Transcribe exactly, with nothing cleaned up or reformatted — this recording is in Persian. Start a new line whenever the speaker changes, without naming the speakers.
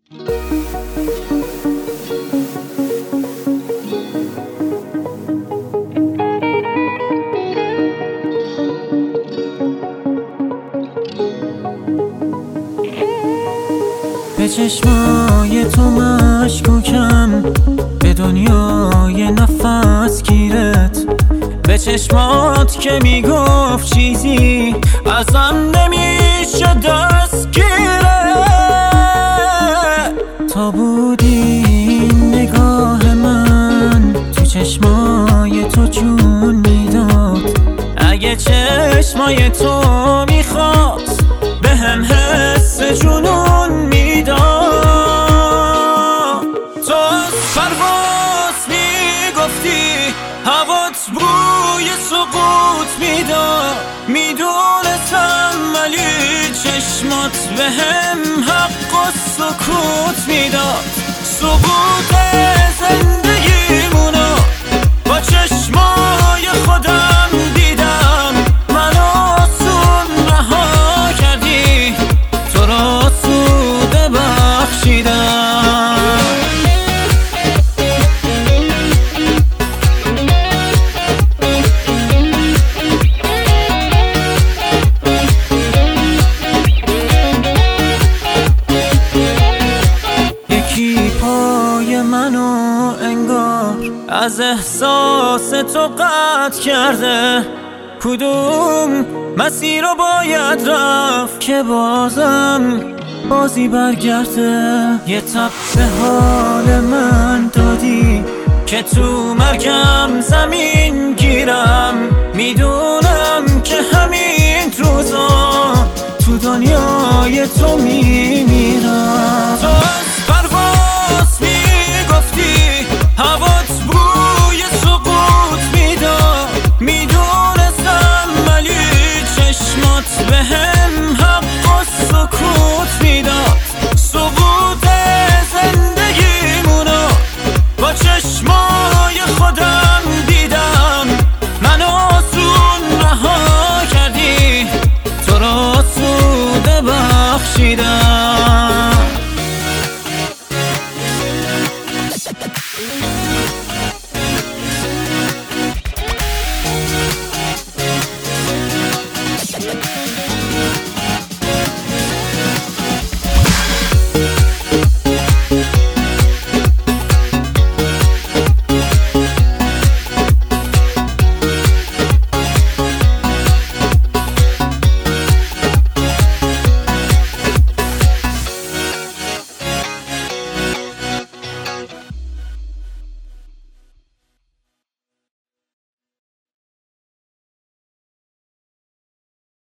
به چشمای تو مشکوکم، به دنیای نفس گیرت، به چشمات که میگفت چیزی ازم نمیشه دستگیره. تا بودی نگاه من تو چشمای تو جون میداد، اگه چشمای تو میخواست به هم حس جنون میداد. تو از پرواز میگفتی هوات بوی سقوط میداد، میدونستم ولی چشمات به هم حق و سکوت میداد. سقوط زندگیمونو با چشمای خودم دیدم، منو آسون رها کردی، تو را سوده بخشیدم. یکی پای منو انگار از احساس تو قطع کرده، کدوم مسیر رو باید رفت که بازم بازی برگرده. یه تب به حال من دادی که تو مرگم زمین گیرم، میدونم که همین روزا تو دنیای تو می